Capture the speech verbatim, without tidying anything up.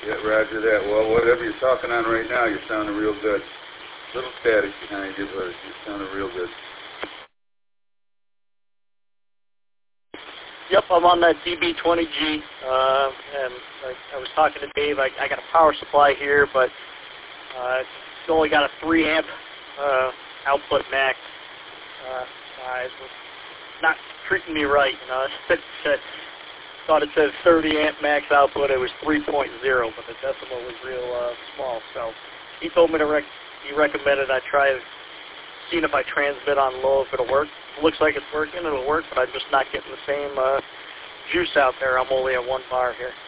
Yeah, roger that. Well, whatever you're talking on right now, you're sounding real good. Little static behind you, but you're sounding real good. Yep, I'm on that D B twenty G, uh, and like I was talking to Dave, I, I got a power supply here, but uh, it's only got a three amp uh, output max. Uh, uh, it's not treating me right, you know. It thought it says thirty amp max output, it was three point oh, but the decimal was real uh, small. So he told me to rec- he recommended I try seeing if I transmit on low if it'll work. It looks like it's working, it'll work, but I'm just not getting the same uh, juice out there. I'm only at one bar here.